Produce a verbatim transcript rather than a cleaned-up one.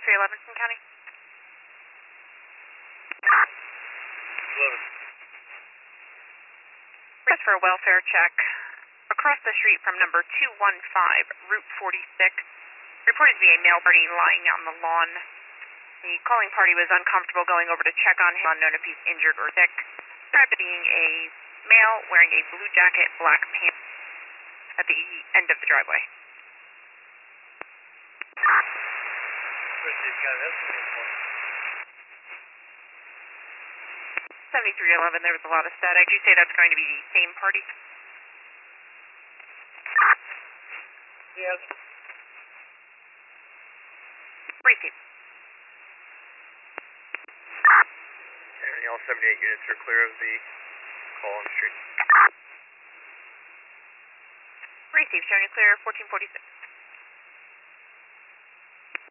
seventy-three eleven from County. eleven. Request for a welfare check. Across the street from number two one five, Route forty-six. Reported to be a male party lying on the lawn. The calling party was uncomfortable going over to check on him, unknown if he's injured or sick. Described as being a male wearing a blue jacket, black pants at the end of the driveway. seventy-three eleven, there was a lot of static. Did you say that's going to be the same party? Yes. Receive. And all seventy-eight units are clear of the call on the street. Receive, showing you clear, fourteen forty-six.